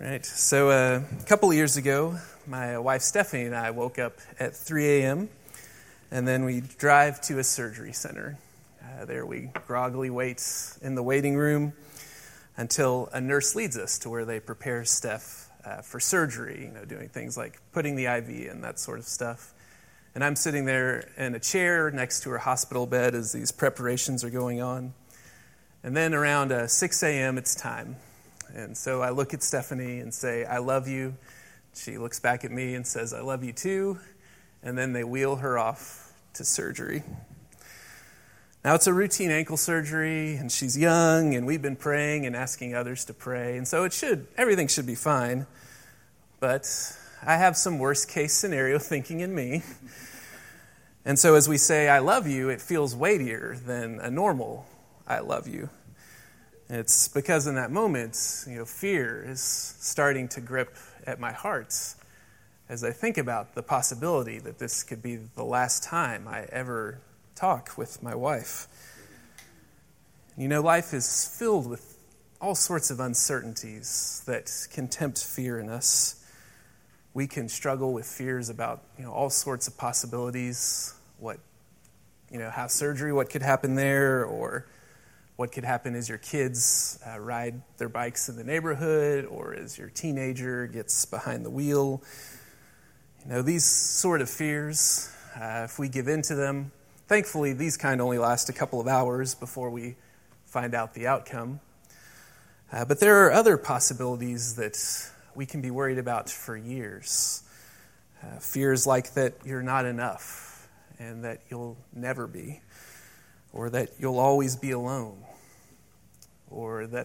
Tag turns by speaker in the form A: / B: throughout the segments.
A: Right. So a couple of years ago, my wife Stephanie and I woke up at 3 a.m. and then we drive to a surgery center. There we groggily wait in the waiting room until a nurse leads us to where they prepare Steph for surgery, doing things like putting the IV in, that sort of stuff. And I'm sitting there in a chair next to her hospital bed as these preparations are going on. And then around 6 a.m. it's time. And so I look at Stephanie and say, "I love you." She looks back at me and says, "I love you too." And then they wheel her off to surgery. Now it's a routine ankle surgery, and she's young, and we've been praying and asking others to pray. And so everything should be fine. But I have some worst case scenario thinking in me. And so as we say, "I love you," it feels weightier than a normal "I love you." It's because in that moment, fear is starting to grip at my heart as I think about the possibility that this could be the last time I ever talk with my wife. Life is filled with all sorts of uncertainties that can tempt fear in us. We can struggle with fears about, all sorts of possibilities, have surgery, what could happen there, or what could happen as your kids ride their bikes in the neighborhood, or as your teenager gets behind the wheel. These sort of fears, if we give in to them, thankfully these kind only last a couple of hours before we find out the outcome. But there are other possibilities that we can be worried about for years. Fears like that you're not enough and that you'll never be, or that you'll always be alone, or that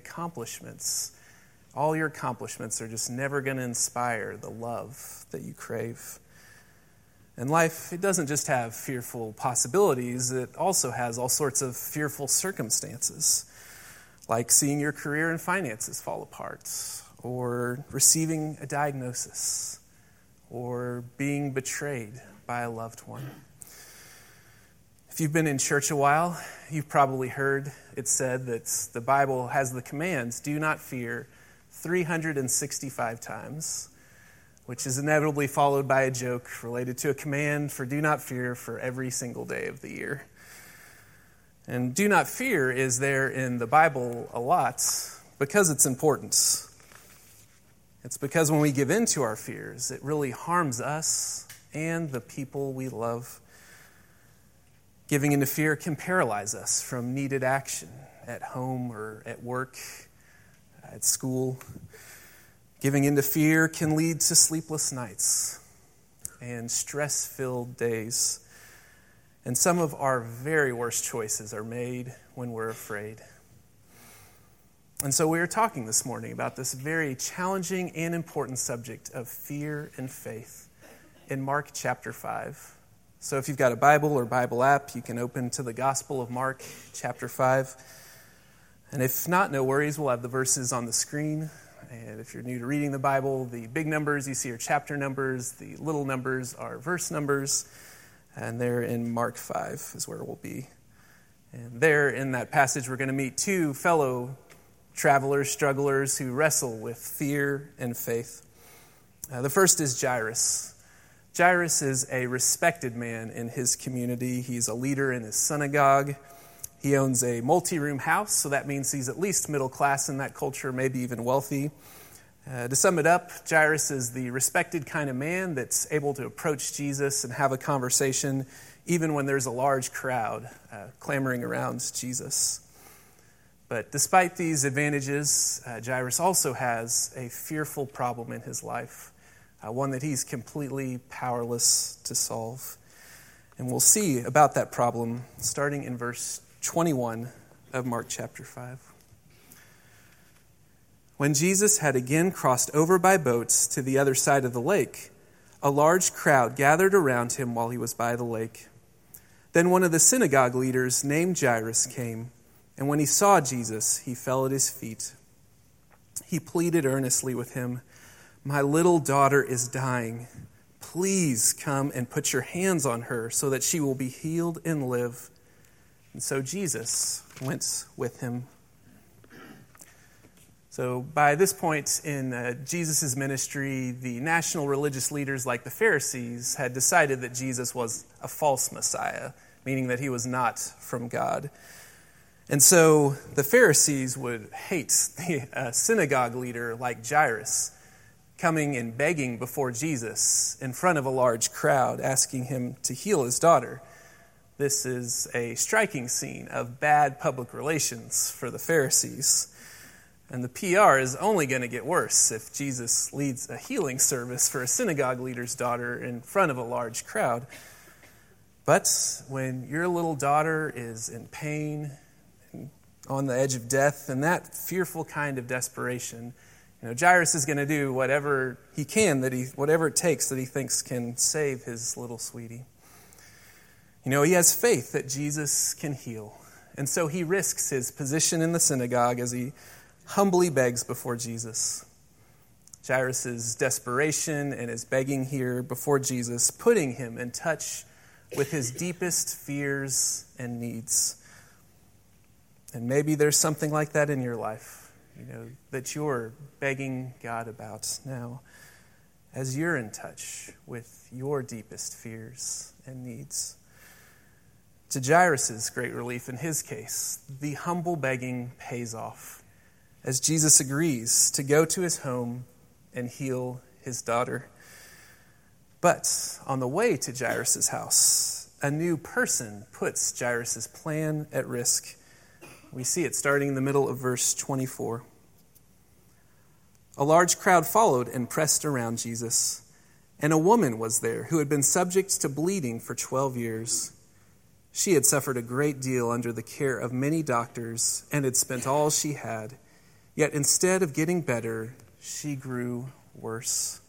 A: all your accomplishments are just never going to inspire the love that you crave. And life, it doesn't just have fearful possibilities, it also has all sorts of fearful circumstances, like seeing your career and finances fall apart, or receiving a diagnosis, or being betrayed by a loved one. If you've been in church a while, you've probably heard it said that the Bible has the commands, "Do not fear," 365 times, which is inevitably followed by a joke related to a command for "do not fear" for every single day of the year. And "do not fear" is there in the Bible a lot because it's important. It's because when we give in to our fears, it really harms us and the people we love. Giving into fear can paralyze us from needed action at home or at work, at school. Giving into fear can lead to sleepless nights and stress-filled days. And some of our very worst choices are made when we're afraid. And so we are talking this morning about this very challenging and important subject of fear and faith in Mark chapter 5. So if you've got a Bible or Bible app, you can open to the Gospel of Mark chapter 5. And if not, no worries, we'll have the verses on the screen. And if you're new to reading the Bible, the big numbers you see are chapter numbers, the little numbers are verse numbers, and there in Mark 5 is where we'll be. And there in that passage, we're going to meet two fellow travelers, strugglers who wrestle with fear and faith. The first is Jairus. Jairus is a respected man in his community. He's a leader in his synagogue. He owns a multi-room house, so that means he's at least middle class in that culture, maybe even wealthy. To sum it up, Jairus is the respected kind of man that's able to approach Jesus and have a conversation even when there's a large crowd clamoring around Jesus. But despite these advantages, Jairus also has a fearful problem in his life. One that he's completely powerless to solve. And we'll see about that problem starting in verse 21 of Mark chapter 5. When Jesus had again crossed over by boats to the other side of the lake, a large crowd gathered around him while he was by the lake. Then one of the synagogue leaders named Jairus came, and when he saw Jesus, he fell at his feet. He pleaded earnestly with him, "My little daughter is dying. Please come and put your hands on her so that she will be healed and live." And so Jesus went with him. So by this point in Jesus' ministry, the national religious leaders like the Pharisees had decided that Jesus was a false Messiah, meaning that he was not from God. And so the Pharisees would hate a synagogue leader like Jairus coming and begging before Jesus in front of a large crowd, asking him to heal his daughter. This is a striking scene of bad public relations for the Pharisees. And the PR is only going to get worse if Jesus leads a healing service for a synagogue leader's daughter in front of a large crowd. But when your little daughter is in pain, on the edge of death, and that fearful kind of desperation, Jairus is going to do whatever he can, whatever it takes that he thinks can save his little sweetie. He has faith that Jesus can heal, and so he risks his position in the synagogue as he humbly begs before Jesus. Jairus' desperation and his begging here before Jesus, putting him in touch with his deepest fears and needs. And maybe there's something like that in your life, that you're begging God about now as you're in touch with your deepest fears and needs. To Jairus' great relief in his case, the humble begging pays off as Jesus agrees to go to his home and heal his daughter. But on the way to Jairus' house, a new person puts Jairus' plan at risk. We see it starting in the middle of verse 24. A large crowd followed and pressed around Jesus, and a woman was there who had been subject to bleeding for 12 years. She had suffered a great deal under the care of many doctors and had spent all she had. Yet instead of getting better, she grew worse.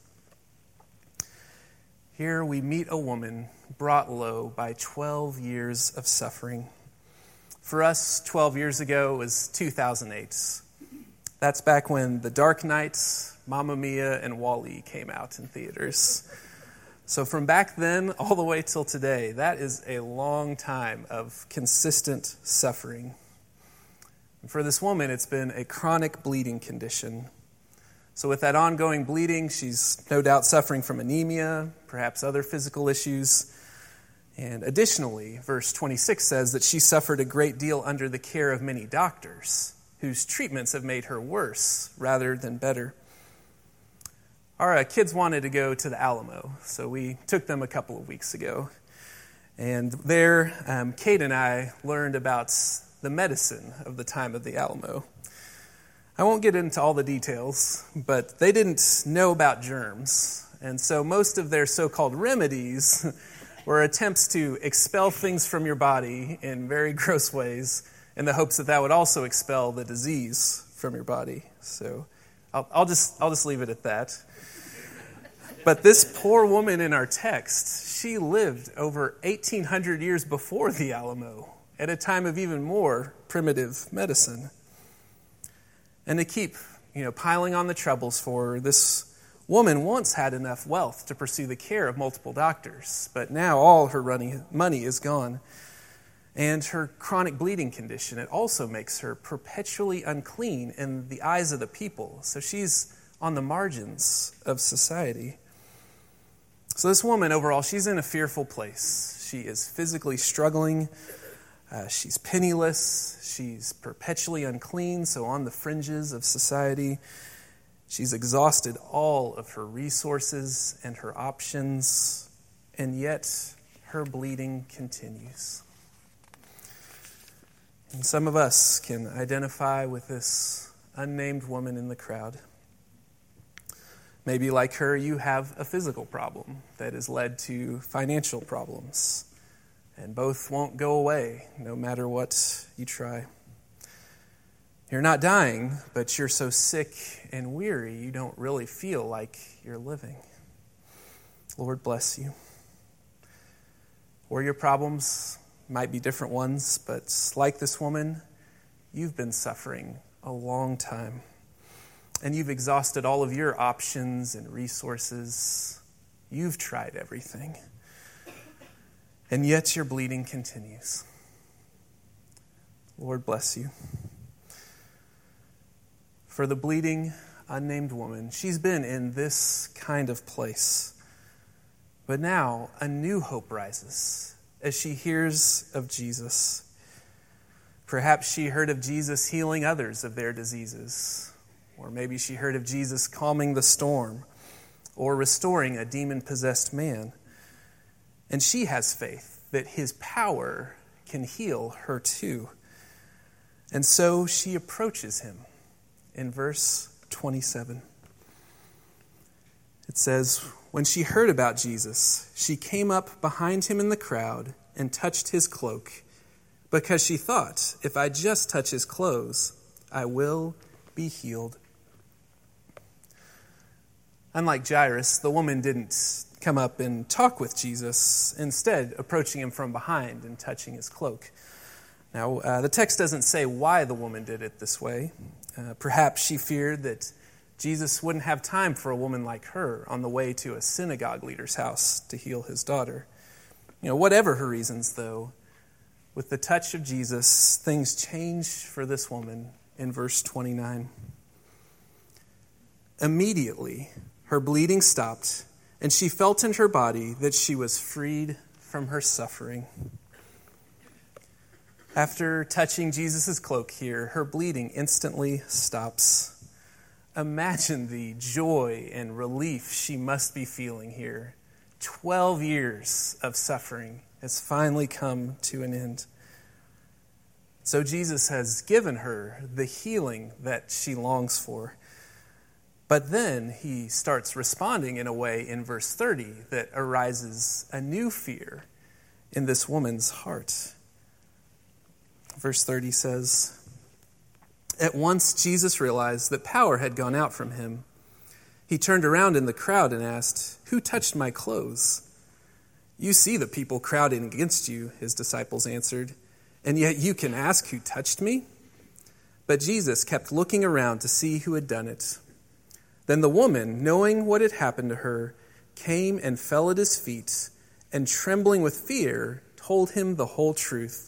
A: Here we meet a woman brought low by 12 years of suffering. For us, 12 years ago was 2008. That's back when The Dark Knight, Mamma Mia, and WALL-E came out in theaters. So from back then all the way till today, that is a long time of consistent suffering. And for this woman, it's been a chronic bleeding condition. So with that ongoing bleeding, she's no doubt suffering from anemia, perhaps other physical issues. And additionally, verse 26 says that she suffered a great deal under the care of many doctors, whose treatments have made her worse rather than better. Our kids wanted to go to the Alamo, so we took them a couple of weeks ago. And there, Kate and I learned about the medicine of the time of the Alamo. I won't get into all the details, but they didn't know about germs. And so most of their so-called remedies were attempts to expel things from your body in very gross ways in the hopes that that would also expel the disease from your body. So I'll just leave it at that. But this poor woman in our text, she lived over 1,800 years before the Alamo, at a time of even more primitive medicine. And to keep, piling on the troubles for her, this woman once had enough wealth to pursue the care of multiple doctors, but now all her money is gone. And her chronic bleeding condition, it also makes her perpetually unclean in the eyes of the people. So she's on the margins of society. So this woman, overall, she's in a fearful place. She is physically struggling. She's penniless. She's perpetually unclean, so on the fringes of society. She's exhausted all of her resources and her options, and yet her bleeding continues. And some of us can identify with this unnamed woman in the crowd. Maybe like her, you have a physical problem that has led to financial problems, and both won't go away no matter what you try. You're not dying, but you're so sick and weary you don't really feel like you're living. Lord bless you. Or your problems might be different ones, but like this woman, you've been suffering a long time. And you've exhausted all of your options and resources. You've tried everything. And yet your bleeding continues. Lord bless you. for the bleeding, unnamed woman. She's been in this kind of place. But now a new hope rises as she hears of Jesus. Perhaps she heard of Jesus healing others of their diseases. Or maybe she heard of Jesus calming the storm or restoring a demon-possessed man. And she has faith that his power can heal her too. And so she approaches him in verse 27. It says, when she heard about Jesus, she came up behind him in the crowd and touched his cloak, because she thought, if I just touch his clothes, I will be healed. Unlike Jairus, the woman didn't come up and talk with Jesus, instead approaching him from behind and touching his cloak. Now, the text doesn't say why the woman did it this way. Perhaps she feared that Jesus wouldn't have time for a woman like her on the way to a synagogue leader's house to heal his daughter. Whatever her reasons, though, with the touch of Jesus, things change for this woman in verse 29. Immediately, her bleeding stopped, and she felt in her body that she was freed from her suffering. After touching Jesus' cloak here, her bleeding instantly stops. Imagine the joy and relief she must be feeling here. 12 years of suffering has finally come to an end. So Jesus has given her the healing that she longs for. But then he starts responding in a way in verse 30 that arises a new fear in this woman's heart. Verse 30 says, at once Jesus realized that power had gone out from him. He turned around in the crowd and asked, who touched my clothes? You see the people crowding against you, his disciples answered, and yet you can ask who touched me? But Jesus kept looking around to see who had done it. Then the woman, knowing what had happened to her, came and fell at his feet, and trembling with fear, told him the whole truth.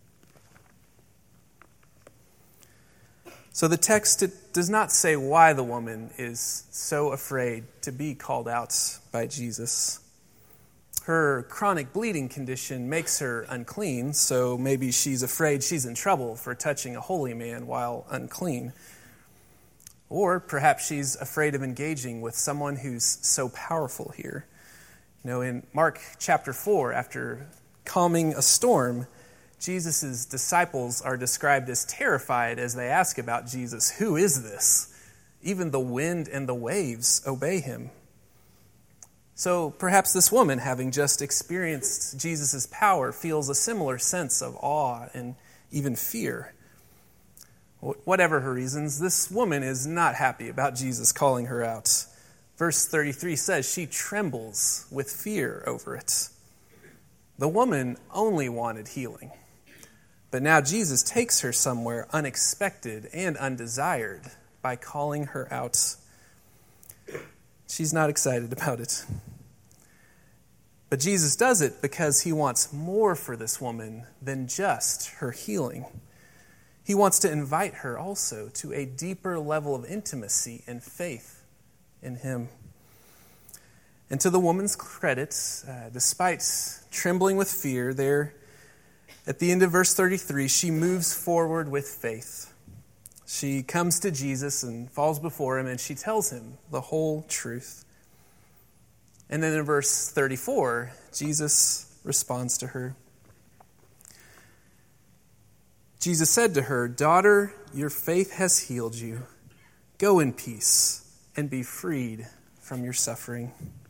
A: So the text does not say why the woman is so afraid to be called out by Jesus. Her chronic bleeding condition makes her unclean, so maybe she's afraid she's in trouble for touching a holy man while unclean. Or perhaps she's afraid of engaging with someone who's so powerful here. In Mark chapter 4, after calming a storm, Jesus' disciples are described as terrified as they ask about Jesus, who is this? Even the wind and the waves obey him. So perhaps this woman, having just experienced Jesus' power, feels a similar sense of awe and even fear. Whatever her reasons, this woman is not happy about Jesus calling her out. Verse 33 says she trembles with fear over it. The woman only wanted healing. But now Jesus takes her somewhere unexpected and undesired by calling her out. She's not excited about it. But Jesus does it because he wants more for this woman than just her healing. He wants to invite her also to a deeper level of intimacy and faith in him. And to the woman's credit, despite trembling with fear, there at the end of verse 33, she moves forward with faith. She comes to Jesus and falls before him, and she tells him the whole truth. And then in verse 34, Jesus responds to her. Jesus said to her, "Daughter, your faith has healed you. Go in peace and be freed from your suffering."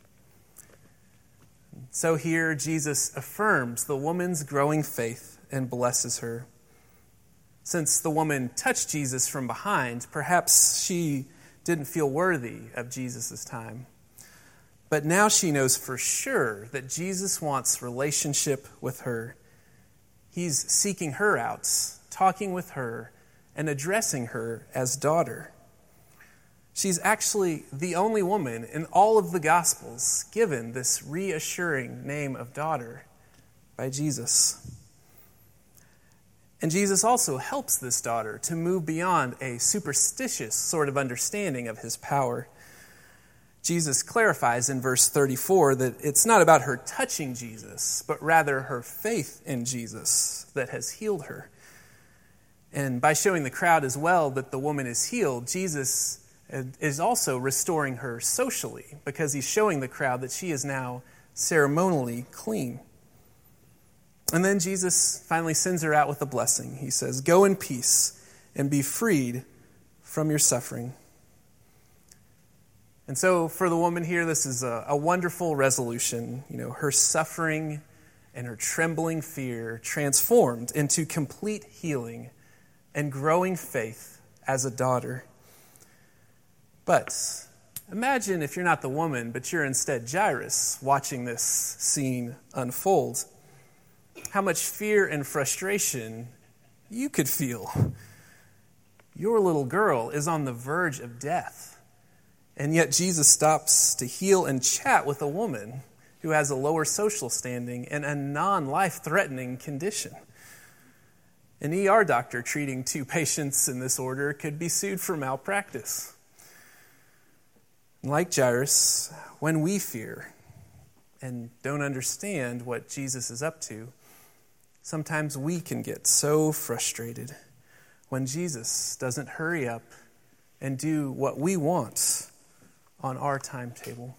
A: So here, Jesus affirms the woman's growing faith and blesses her. Since the woman touched Jesus from behind, perhaps she didn't feel worthy of Jesus' time. But now she knows for sure that Jesus wants relationship with her. He's seeking her out, talking with her, and addressing her as daughter. She's actually the only woman in all of the Gospels given this reassuring name of daughter by Jesus. And Jesus also helps this daughter to move beyond a superstitious sort of understanding of his power. Jesus clarifies in verse 34 that it's not about her touching Jesus, but rather her faith in Jesus that has healed her. And by showing the crowd as well that the woman is healed, Jesus is also restoring her socially, because he's showing the crowd that she is now ceremonially clean. And then Jesus finally sends her out with a blessing. He says, "Go in peace and be freed from your suffering." And so for the woman here, this is a wonderful resolution. Her suffering and her trembling fear transformed into complete healing and growing faith as a daughter. But imagine if you're not the woman, but you're instead Jairus watching this scene unfold. How much fear and frustration you could feel. Your little girl is on the verge of death, and yet Jesus stops to heal and chat with a woman who has a lower social standing and a non-life-threatening condition. An ER doctor treating 2 patients in this order could be sued for malpractice. Like Jairus, when we fear and don't understand what Jesus is up to, sometimes we can get so frustrated when Jesus doesn't hurry up and do what we want on our timetable.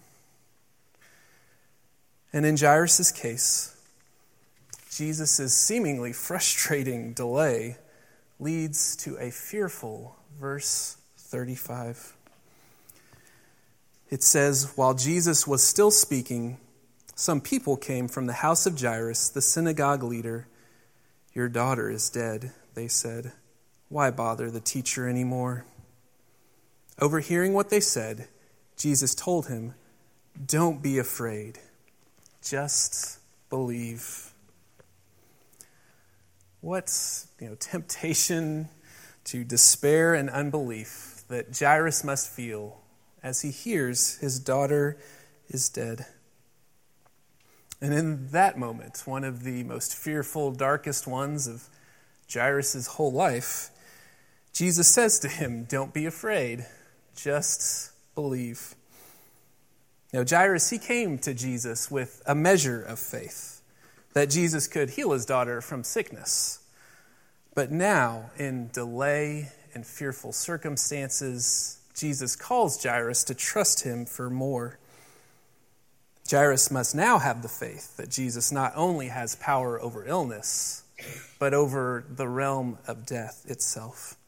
A: And in Jairus' case, Jesus' seemingly frustrating delay leads to a fearful verse 35. It says, "While Jesus was still speaking, some people came from the house of Jairus, the synagogue leader. 'Your daughter is dead,' they said. 'Why bother the teacher anymore?' Overhearing what they said, Jesus told him, 'Don't be afraid. Just believe.'" What temptation to despair and unbelief that Jairus must feel as he hears his daughter is dead. And in that moment, one of the most fearful, darkest ones of Jairus' whole life, Jesus says to him, "Don't be afraid, just believe." Now, Jairus, he came to Jesus with a measure of faith that Jesus could heal his daughter from sickness. But now, in delay and fearful circumstances, Jesus calls Jairus to trust him for more. Jairus must now have the faith that Jesus not only has power over illness, but over the realm of death itself.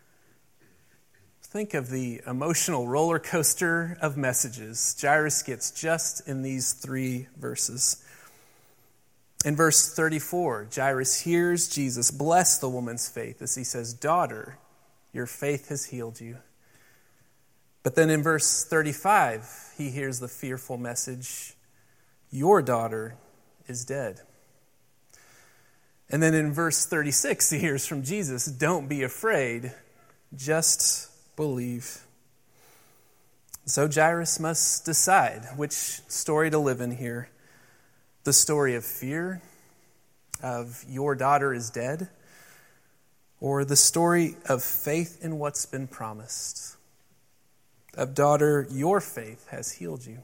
A: Think of the emotional roller coaster of messages Jairus gets just in these 3 verses. In verse 34, Jairus hears Jesus bless the woman's faith as he says, "Daughter, your faith has healed you." But then in verse 35, he hears the fearful message, "Your daughter is dead." And then in verse 36, he hears from Jesus, "Don't be afraid, just believe." So Jairus must decide which story to live in here. The story of fear, of "your daughter is dead," or the story of faith in what's been promised, of "Daughter, your faith has healed you."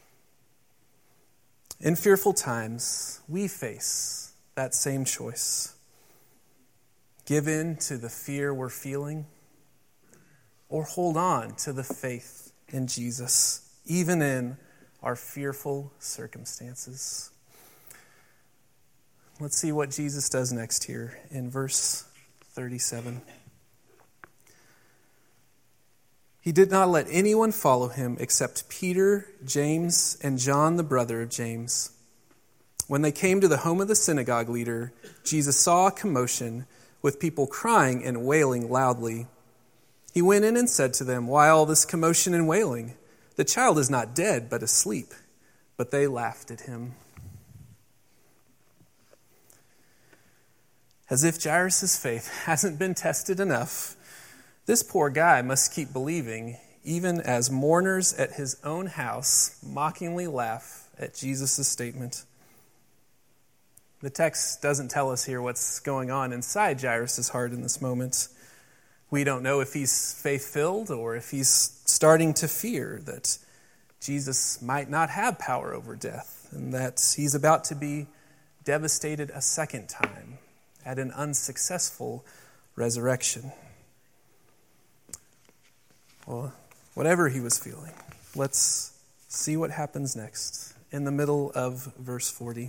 A: In fearful times, we face that same choice. Give in to the fear we're feeling, or hold on to the faith in Jesus, even in our fearful circumstances. Let's see what Jesus does next here in verse 37. He did not let anyone follow him except Peter, James, and John, the brother of James. When they came to the home of the synagogue leader, Jesus saw a commotion with people crying and wailing loudly. He went in and said to them, "Why all this commotion and wailing? The child is not dead, but asleep." But they laughed at him. As if Jairus' faith hasn't been tested enough, this poor guy must keep believing, even as mourners at his own house mockingly laugh at Jesus' statement. The text doesn't tell us here what's going on inside Jairus' heart in this moment. We don't know if he's faith-filled or if he's starting to fear that Jesus might not have power over death and that he's about to be devastated a second time at an unsuccessful resurrection. Well, whatever he was feeling, let's see what happens next in the middle of verse 40.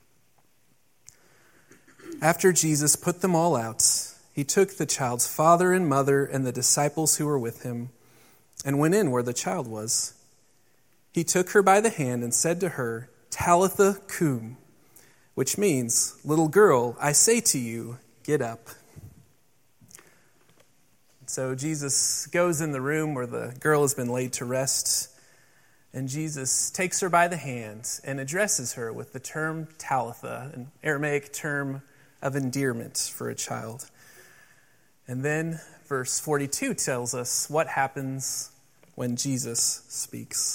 A: After Jesus put them all out, he took the child's father and mother and the disciples who were with him and went in where the child was. He took her by the hand and said to her, "Talitha cum," which means, "Little girl, I say to you, get up." So Jesus goes in the room where the girl has been laid to rest, and Jesus takes her by the hand and addresses her with the term Talitha, an Aramaic term of endearment for a child. And then verse 42 tells us what happens when Jesus speaks.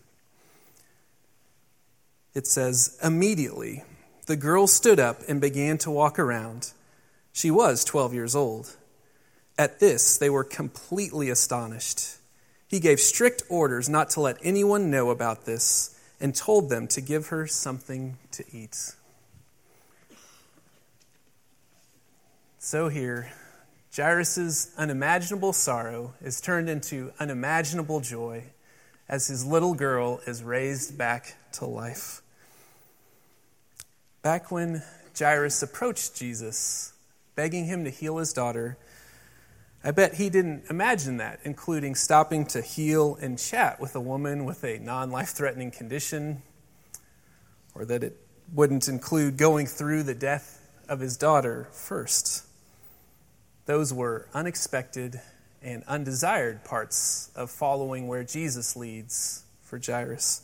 A: It says, "Immediately the girl stood up and began to walk around. She was 12 years old. At this, they were completely astonished. He gave strict orders not to let anyone know about this and told them to give her something to eat." So here, Jairus' unimaginable sorrow is turned into unimaginable joy as his little girl is raised back to life. Back when Jairus approached Jesus, begging him to heal his daughter, I bet he didn't imagine that, including stopping to heal and chat with a woman with a non-life-threatening condition, or that it wouldn't include going through the death of his daughter first. Those were unexpected and undesired parts of following where Jesus leads for Jairus.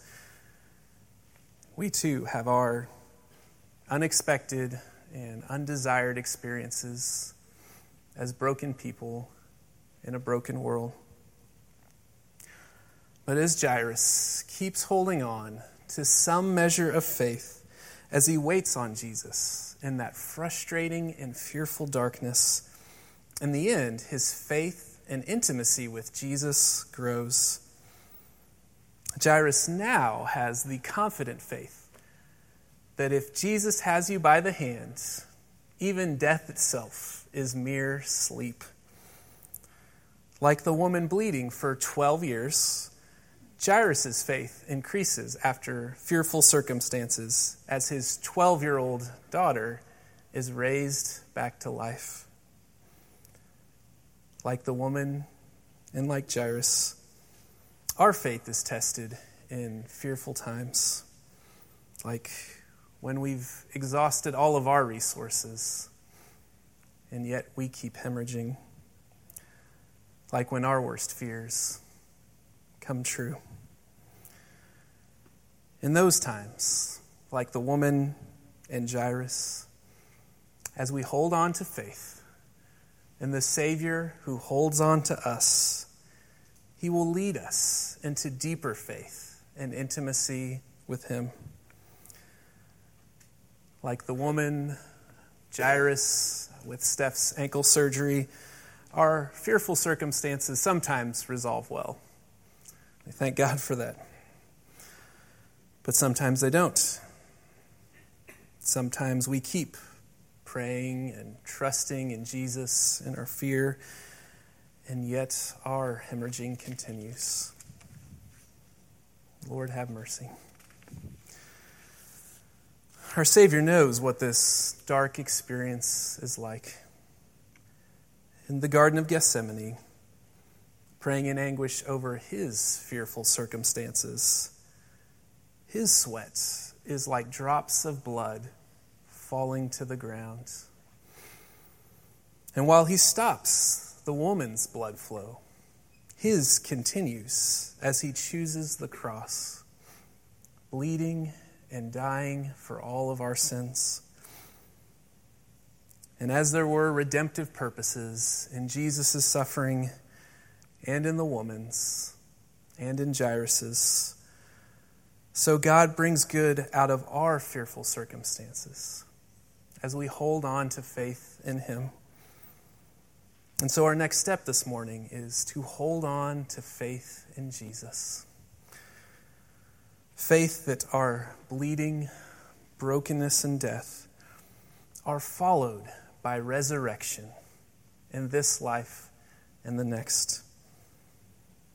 A: We too have our unexpected and undesired experiences as broken people in a broken world. But as Jairus keeps holding on to some measure of faith as he waits on Jesus in that frustrating and fearful darkness, in the end, his faith and intimacy with Jesus grows. Jairus now has the confident faith that if Jesus has you by the hand, even death itself is mere sleep. Like the woman bleeding for 12 years, Jairus' faith increases after fearful circumstances as his 12-year-old daughter is raised back to life. Like the woman and like Jairus, our faith is tested in fearful times, like when we've exhausted all of our resources, and yet we keep hemorrhaging, like when our worst fears come true. In those times, like the woman and Jairus, as we hold on to faith, and the Savior who holds on to us, he will lead us into deeper faith and intimacy with him. Like the woman, Jairus, with Steph's ankle surgery, our fearful circumstances sometimes resolve well. We thank God for that. But sometimes they don't. Sometimes we keep praying and trusting in Jesus in our fear, and yet our hemorrhaging continues. Lord, have mercy. Our Savior knows what this dark experience is like. In the Garden of Gethsemane, praying in anguish over his fearful circumstances, his sweat is like drops of blood falling to the ground. And while he stops the woman's blood flow, his continues as he chooses the cross, bleeding and dying for all of our sins. And as there were redemptive purposes in Jesus' suffering and in the woman's and in Jairus', so God brings good out of our fearful circumstances. as we hold on to faith in him. And so our next step this morning is to hold on to faith in Jesus. Faith that our bleeding, brokenness, and death are followed by resurrection in this life and the next.